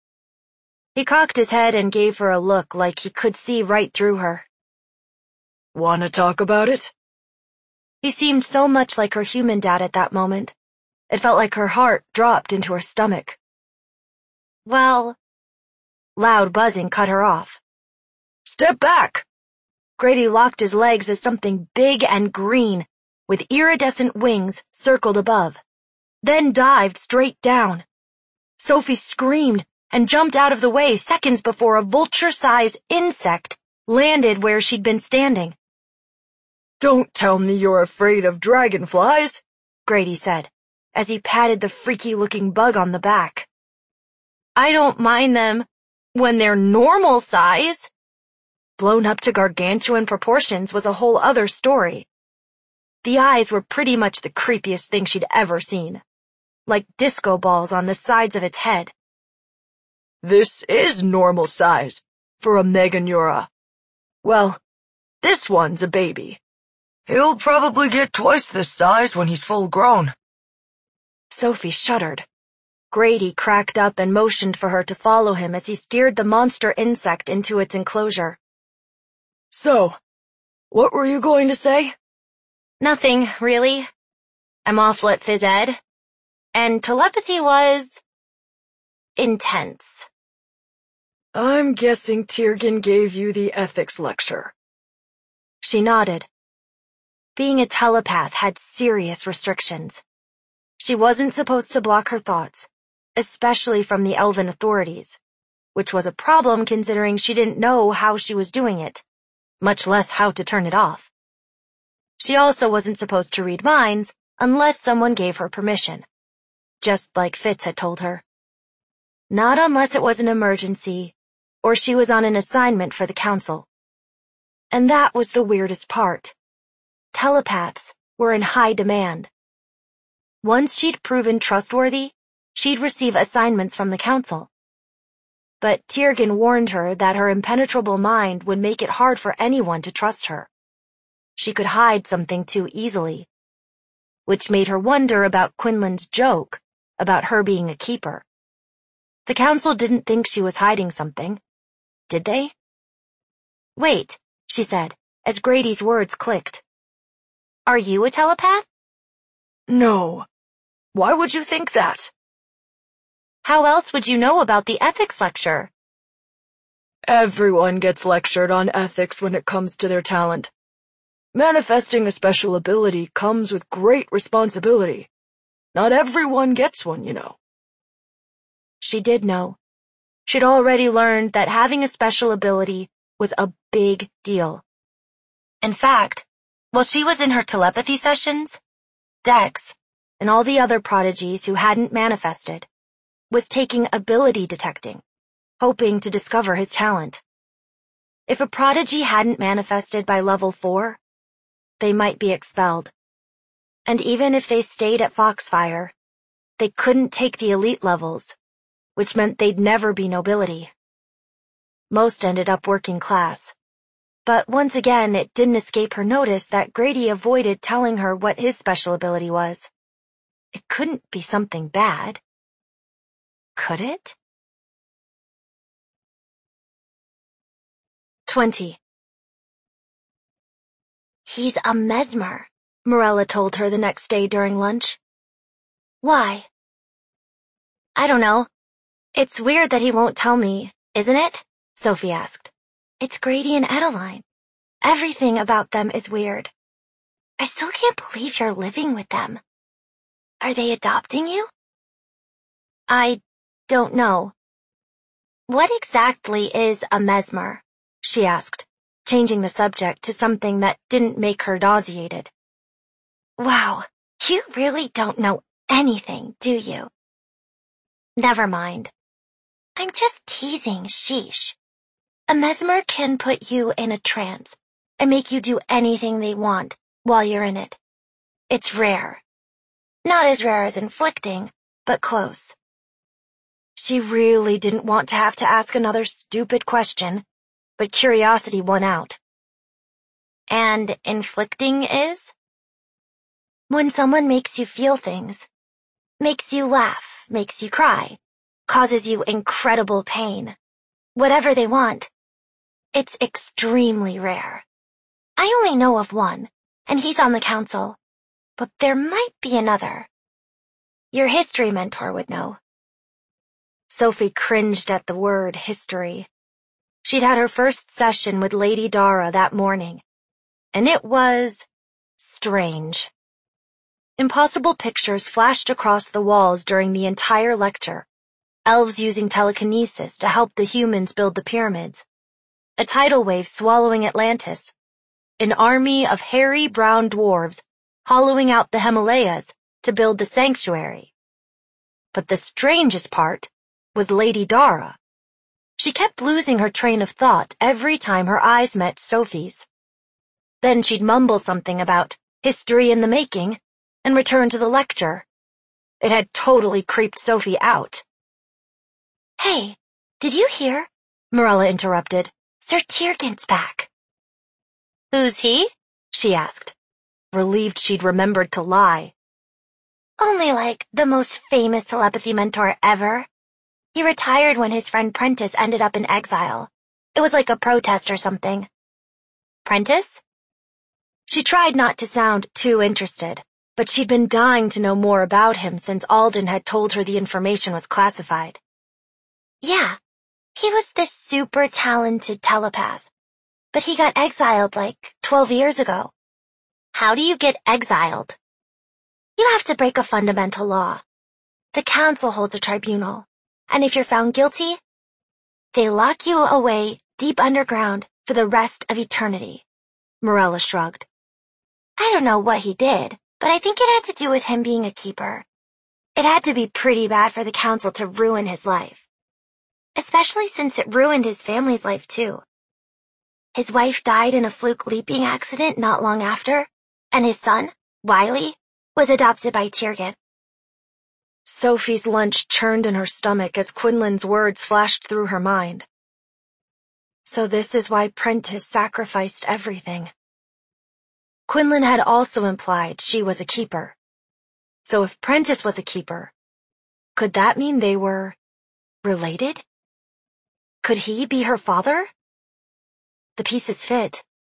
He cocked his head and gave her a look like he could see right through her. "Wanna talk about it?" He seemed so much like her human dad at that moment. It felt like her heart dropped into her stomach. "Well..." Loud buzzing cut her off. "Step back!" Grady locked his legs as something big and green, with iridescent wings, circled above, then dived straight down. Sophie screamed and jumped out of the way seconds before a vulture-sized insect landed where she'd been standing. "Don't tell me you're afraid of dragonflies," Grady said, as he patted the freaky-looking bug on the back. "I don't mind them when they're normal size." Blown up to gargantuan proportions was a whole other story. The eyes were pretty much the creepiest thing she'd ever seen, like disco balls on the sides of its head. "This is normal size for a Meganura. Well, this one's a baby. He'll probably get twice this size when he's full grown." Sophie shuddered. Grady cracked up and motioned for her to follow him as he steered the monster insect into its enclosure. "So, what were you going to say?" "Nothing, really. I'm awful at phys ed. And telepathy was... intense." "I'm guessing Tiergan gave you the ethics lecture." She nodded. Being a telepath had serious restrictions. She wasn't supposed to block her thoughts, especially from the Elven authorities, which was a problem considering she didn't know how she was doing it, much less how to turn it off. She also wasn't supposed to read minds unless someone gave her permission, just like Fitz had told her. Not unless it was an emergency, or she was on an assignment for the council. And that was the weirdest part. Telepaths were in high demand. Once she'd proven trustworthy, she'd receive assignments from the council. But Tiergan warned her that her impenetrable mind would make it hard for anyone to trust her. She could hide something too easily, which made her wonder about Quinlan's joke about her being a keeper. The council didn't think she was hiding something, did they? Wait, she said, as Grady's words clicked. Are you a telepath? No. Why would you think that? How else would you know about the ethics lecture? Everyone gets lectured on ethics when it comes to their talent. Manifesting a special ability comes with great responsibility. Not everyone gets one, you know. She did know. She'd already learned that having a special ability was a big deal. In fact, while she was in her telepathy sessions, Dex, and all the other prodigies who hadn't manifested, was taking ability detecting, hoping to discover his talent. If a prodigy hadn't manifested by level four, they might be expelled. And even if they stayed at Foxfire, they couldn't take the elite levels, which meant they'd never be nobility. Most ended up working class. But once again, it didn't escape her notice that Grady avoided telling her what his special ability was. It couldn't be something bad. Could it? Twenty. He's a mesmer, Morella told her the next day during lunch. Why? I don't know. It's weird that he won't tell me, isn't it? Sophie asked. It's Grady and Adeline. Everything about them is weird. I still can't believe you're living with them. Are they adopting you? I don't know. What exactly is a mesmer? She asked, changing the subject to something that didn't make her nauseated. Wow, you really don't know anything, do you? Never mind. I'm just teasing, sheesh. A mesmer can put you in a trance and make you do anything they want while you're in it. It's rare. Not as rare as inflicting, but close. She really didn't want to have to ask another stupid question, but curiosity won out. And inflicting is? When someone makes you feel things, makes you laugh, makes you cry, causes you incredible pain, whatever they want. It's extremely rare. I only know of one, and he's on the council, but there might be another. Your history mentor would know. Sophie cringed at the word history. She'd had her first session with Lady Dara that morning, and it was strange. Impossible pictures flashed across the walls during the entire lecture. Elves using telekinesis to help the humans build the pyramids. A tidal wave swallowing Atlantis. An army of hairy brown dwarves hollowing out the Himalayas to build the sanctuary. But the strangest part was Lady Dara. She kept losing her train of thought every time her eyes met Sophie's. Then she'd mumble something about history in the making and return to the lecture. It had totally creeped Sophie out. Hey, did you hear? Morella interrupted. Sir Tyrgent's back. Who's he? She asked, relieved she'd remembered to lie. Only like the most famous telepathy mentor ever. He retired when his friend Prentice ended up in exile. It was like a protest or something. Prentice? She tried not to sound too interested, but she'd been dying to know more about him since Alden had told her the information was classified. Yeah, he was this super talented telepath, but he got exiled like twelve years ago. How do you get exiled? You have to break a fundamental law. The council holds a tribunal, and if you're found guilty, they lock you away deep underground for the rest of eternity. Morella shrugged. I don't know what he did, but I think it had to do with him being a keeper. It had to be pretty bad for the council to ruin his life. Especially since it ruined his family's life too. His wife died in a fluke leaping accident not long after, and his son, Wiley, was adopted by Tyrgent. Sophie's lunch churned in her stomach as Quinlan's words flashed through her mind. So this is why Prentice sacrificed everything. Quinlan had also implied she was a keeper. So if Prentice was a keeper, could that mean they were related? Could he be her father? The pieces fit,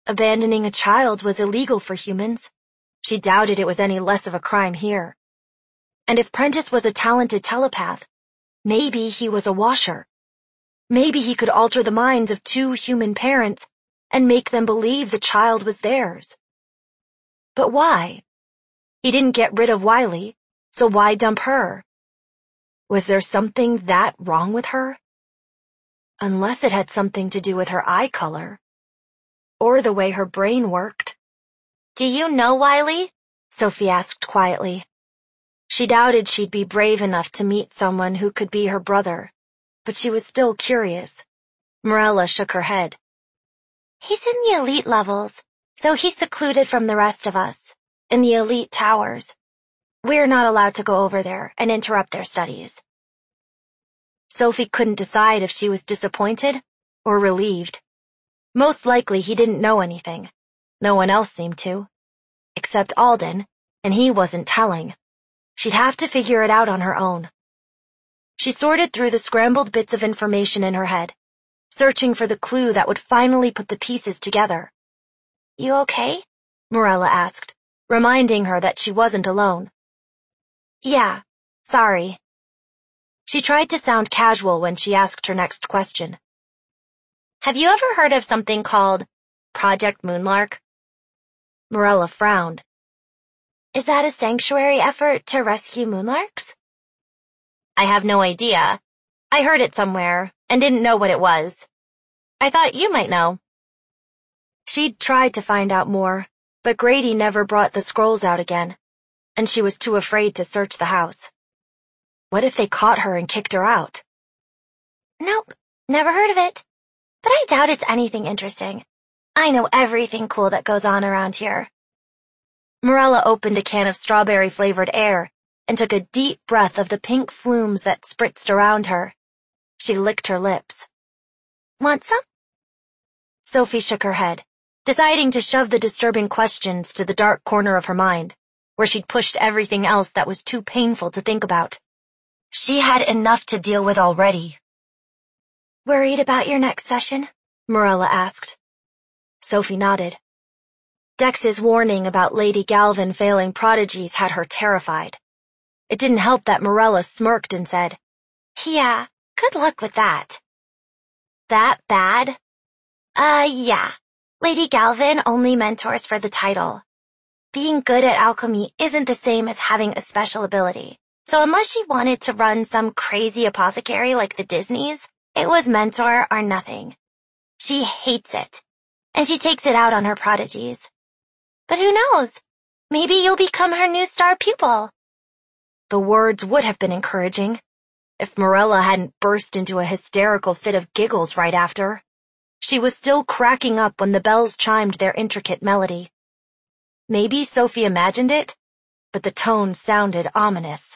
Abandoning a child was illegal for humans. She doubted it was any less of a crime here. And if Prentice was a talented telepath, maybe he was a washer. Maybe he could alter the minds of two human parents and make them believe the child was theirs. But why? He didn't get rid of Wiley, so why dump her? Was there something that wrong with her? Unless it had something to do with her eye color. Or the way her brain worked. Do you know Wiley? Sophie asked quietly. She doubted she'd be brave enough to meet someone who could be her brother, but she was still curious. Morella shook her head. He's in the elite levels, so he's secluded from the rest of us, in the elite towers. We're not allowed to go over there and interrupt their studies. Sophie couldn't decide if she was disappointed or relieved. Most likely he didn't know anything. No one else seemed to. Except Alden, and he wasn't telling. She'd have to figure it out on her own. She sorted through the scrambled bits of information in her head, searching for the clue that would finally put the pieces together. You okay? Morella asked, reminding her that she wasn't alone. Yeah, sorry. She tried to sound casual when she asked her next question. Have you ever heard of something called Project Moonlark? Morella frowned. Is that a sanctuary effort to rescue moonlarks? I have no idea. I heard it somewhere and didn't know what it was. I thought you might know. She'd tried to find out more, but Grady never brought the scrolls out again, and she was too afraid to search the house. What if they caught her and kicked her out? Nope, never heard of it. But I doubt it's anything interesting. I know everything cool that goes on around here. Morella opened a can of strawberry-flavored air and took a deep breath of the pink flumes that spritzed around her. She licked her lips. Want some? Sophie shook her head, deciding to shove the disturbing questions to the dark corner of her mind, where she'd pushed everything else that was too painful to think about. She had enough to deal with already. Worried about your next session? Morella asked. Sophie nodded. Dex's warning about Lady Galvin failing prodigies had her terrified. It didn't help that Morella smirked and said, Yeah, good luck with that. That bad? Uh, yeah. Lady Galvin only mentors for the title. Being good at alchemy isn't the same as having a special ability. So unless she wanted to run some crazy apothecary like the Disneys, it was mentor or nothing. She hates it, and she takes it out on her prodigies. But who knows? Maybe you'll become her new star pupil. The words would have been encouraging, if Morella hadn't burst into a hysterical fit of giggles right after. She was still cracking up when the bells chimed their intricate melody. Maybe Sophie imagined it, but the tone sounded ominous.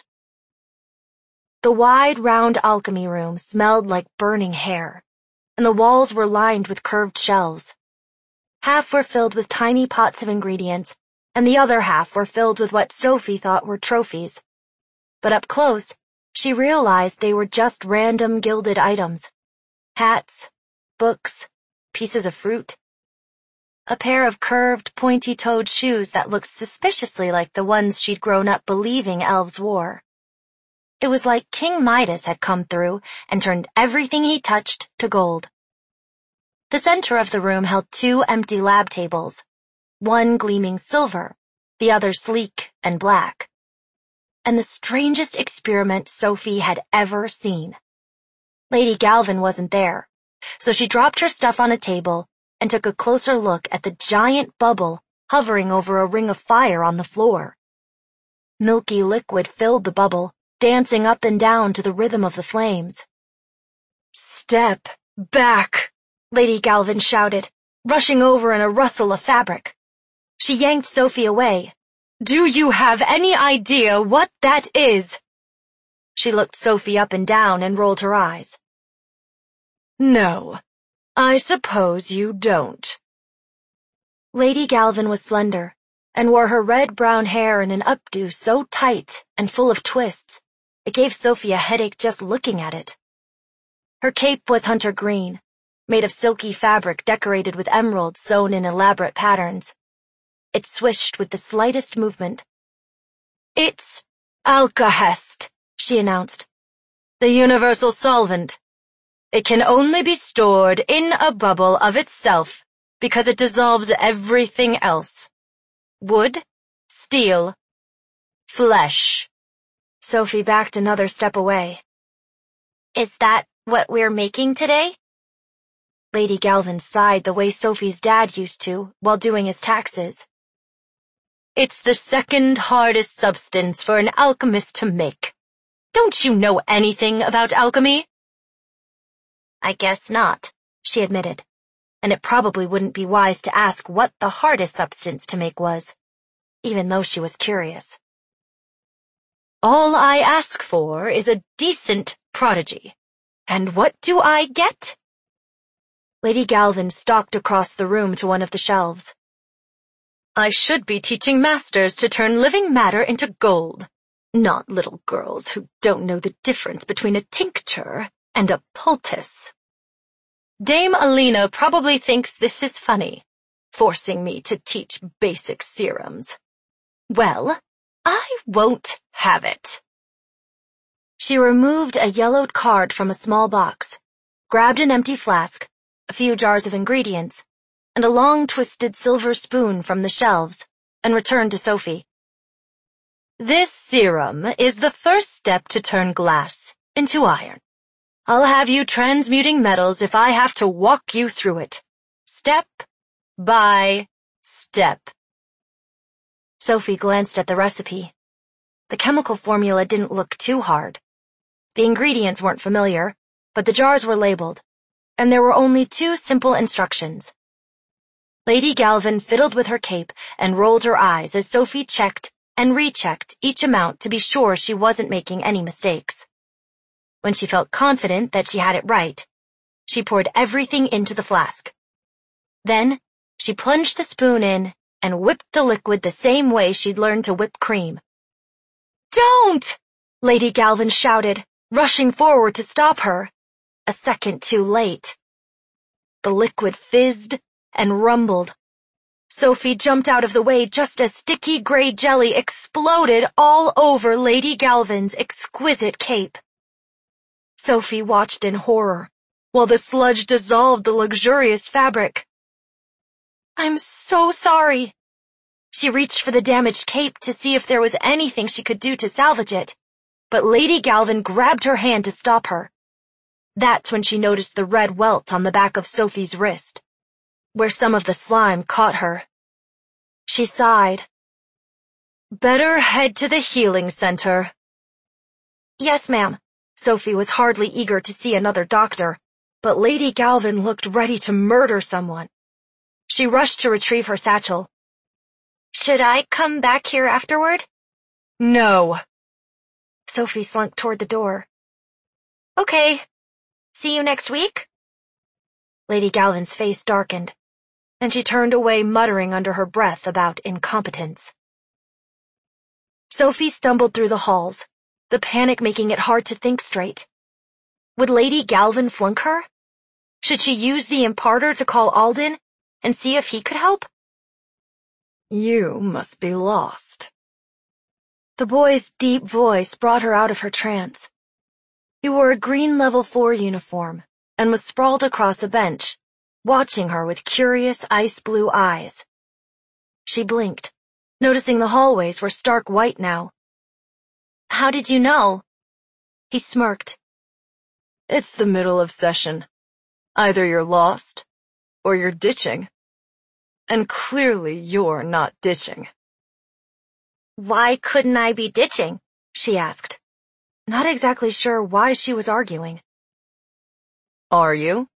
The wide, round alchemy room smelled like burning hair, and the walls were lined with curved shelves. Half were filled with tiny pots of ingredients, and the other half were filled with what Sophie thought were trophies. But up close, she realized they were just random gilded items. Hats, books, pieces of fruit. A pair of curved, pointy-toed shoes that looked suspiciously like the ones she'd grown up believing elves wore. It was like King Midas had come through and turned everything he touched to gold. The center of the room held two empty lab tables, one gleaming silver, the other sleek and black. And the strangest experiment Sophie had ever seen. Lady Galvin wasn't there, so she dropped her stuff on a table and took a closer look at the giant bubble hovering over a ring of fire on the floor. Milky liquid filled the bubble, dancing up and down to the rhythm of the flames. "Step back," Lady Galvin shouted, rushing over in a rustle of fabric. She yanked Sophie away. "Do you have any idea what that is?" She looked Sophie up and down and rolled her eyes. "No, I suppose you don't." Lady Galvin was slender and wore her red-brown hair in an updo so tight and full of twists, it gave Sophie a headache just looking at it. Her cape was hunter green, made of silky fabric decorated with emeralds sewn in elaborate patterns. It swished with the slightest movement. "It's Alkahest," she announced. "The universal solvent. It can only be stored in a bubble of itself because it dissolves everything else. Wood, steel, flesh." Sophie backed another step away. "Is that what we're making today?" Lady Galvin sighed the way Sophie's dad used to while doing his taxes. "It's the second hardest substance for an alchemist to make. Don't you know anything about alchemy?" "I guess not," she admitted, and it probably wouldn't be wise to ask what the hardest substance to make was, even though she was curious. "All I ask for is a decent prodigy. And what do I get?" Lady Galvin stalked across the room to one of the shelves. "I should be teaching masters to turn living matter into gold, not little girls who don't know the difference between a tincture and a poultice. Dame Alina probably thinks this is funny, forcing me to teach basic serums. Well, I won't have it." She removed a yellowed card from a small box, grabbed an empty flask, a few jars of ingredients, and a long twisted silver spoon from the shelves, and returned to Sophie. "This serum is the first step to turn glass into iron. I'll have you transmuting metals if I have to walk you through it, step by step." Sophie glanced at the recipe. The chemical formula didn't look too hard. The ingredients weren't familiar, but the jars were labeled, and there were only two simple instructions. Lady Galvin fiddled with her cape and rolled her eyes as Sophie checked and rechecked each amount to be sure she wasn't making any mistakes. When she felt confident that she had it right, she poured everything into the flask. Then, she plunged the spoon in and whipped the liquid the same way she'd learned to whip cream. "Don't!" Lady Galvin shouted, rushing forward to stop her. A second too late. The liquid fizzed and rumbled. Sophie jumped out of the way just as sticky gray jelly exploded all over Lady Galvin's exquisite cape. Sophie watched in horror, while the sludge dissolved the luxurious fabric. "I'm so sorry." She reached for the damaged cape to see if there was anything she could do to salvage it, but Lady Galvin grabbed her hand to stop her. That's when she noticed the red welt on the back of Sophie's wrist, where some of the slime caught her. She sighed. "Better head to the healing center." "Yes, ma'am." Sophie was hardly eager to see another doctor, but Lady Galvin looked ready to murder someone. She rushed to retrieve her satchel. "Should I come back here afterward?" "No." Sophie slunk toward the door. "Okay. See you next week?" Lady Galvin's face darkened, and she turned away muttering under her breath about incompetence. Sophie stumbled through the halls, the panic making it hard to think straight. Would Lady Galvin flunk her? Should she use the imparter to call Alden and see if he could help? "You must be lost." The boy's deep voice brought her out of her trance. He wore a green level four uniform and was sprawled across a bench, watching her with curious ice blue eyes. She blinked, noticing the hallways were stark white now. "How did you know?" He smirked. "It's the middle of session. Either you're lost, or you're ditching. And clearly you're not ditching." "Why couldn't I be ditching?" she asked, not exactly sure why she was arguing. "Are you?"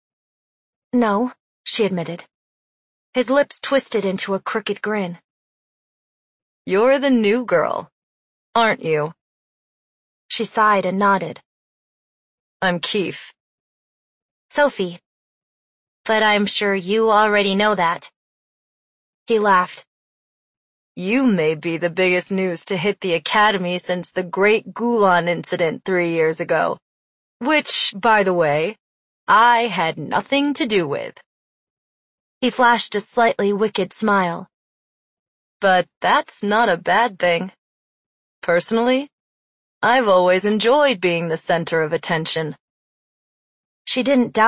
"No," she admitted. His lips twisted into a crooked grin. "You're the new girl, aren't you?" She sighed and nodded. "I'm Keith." "Sophie. But I'm sure you already know that." He laughed. "You may be the biggest news to hit the Academy since the Great Gulan incident three years ago. Which, by the way, I had nothing to do with. He flashed a slightly wicked smile. But that's not a bad thing. Personally, I've always enjoyed being the center of attention. She didn't doubt